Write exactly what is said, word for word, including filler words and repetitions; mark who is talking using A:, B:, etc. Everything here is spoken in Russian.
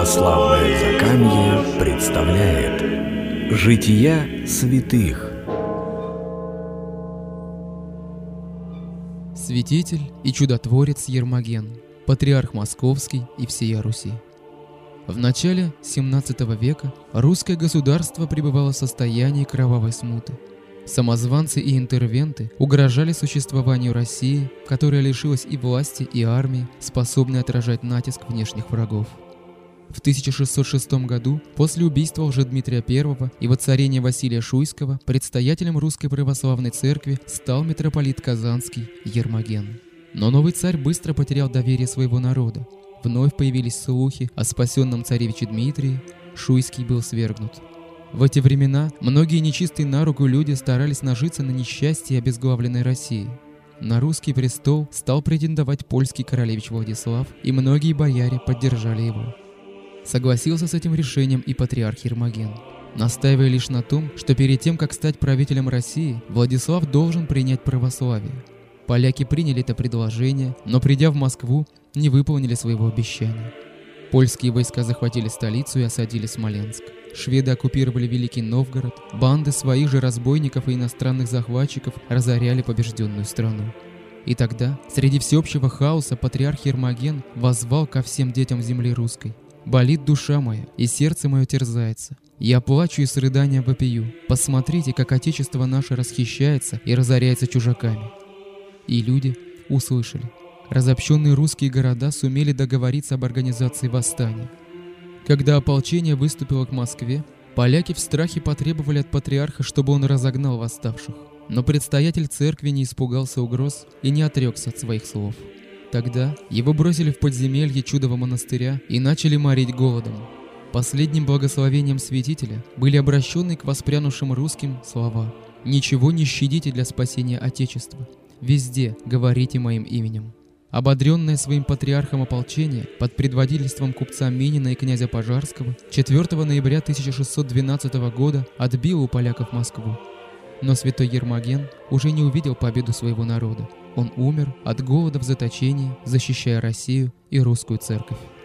A: Православное Закамье представляет Жития святых.
B: Святитель и чудотворец Ермоген, патриарх Московский и всея Руси. В начале семнадцатого века русское государство пребывало в состоянии кровавой смуты. Самозванцы и интервенты угрожали существованию России, которая лишилась и власти, и армии, способной отражать натиск внешних врагов. В тысяча шестьсот шестом году, после убийства Лжедмитрия Первого и воцарения Василия Шуйского, предстоятелем Русской Православной Церкви стал митрополит Казанский Ермоген. Но новый царь быстро потерял доверие своего народа. Вновь появились слухи о спасенном царевиче Дмитрии, Шуйский был свергнут. В эти времена многие нечистые на руку люди старались нажиться на несчастье обезглавленной России. На русский престол стал претендовать польский королевич Владислав, и многие бояре поддержали его. Согласился с этим решением и патриарх Ермоген, настаивая лишь на том, что перед тем, как стать правителем России, Владислав должен принять православие. Поляки приняли это предложение, но, придя в Москву, не выполнили своего обещания. Польские войска захватили столицу и осадили Смоленск. Шведы оккупировали Великий Новгород, банды своих же разбойников и иностранных захватчиков разоряли побежденную страну. И тогда, среди всеобщего хаоса, патриарх Ермоген воззвал ко всем детям земли русской: «Болит душа моя, и сердце мое терзается. Я плачу и с рыданием вопию. Посмотрите, как отечество наше расхищается и разоряется чужаками». И люди услышали. Разобщенные русские города сумели договориться об организации восстания. Когда ополчение выступило к Москве, поляки в страхе потребовали от патриарха, чтобы он разогнал восставших. Но предстоятель церкви не испугался угроз и не отрекся от своих слов. Тогда его бросили в подземелье чудового монастыря и начали морить голодом. Последним благословением святителя были обращены к воспрянувшим русским слова: «Ничего не щадите для спасения Отечества. Везде говорите моим именем». Ободренное своим патриархом ополчение под предводительством купца Минина и князя Пожарского четвёртого ноября тысяча шестьсот двенадцатого года отбило у поляков Москву. Но святой Ермоген уже не увидел победу своего народа. Он умер от голода в заточении, защищая Россию и русскую церковь.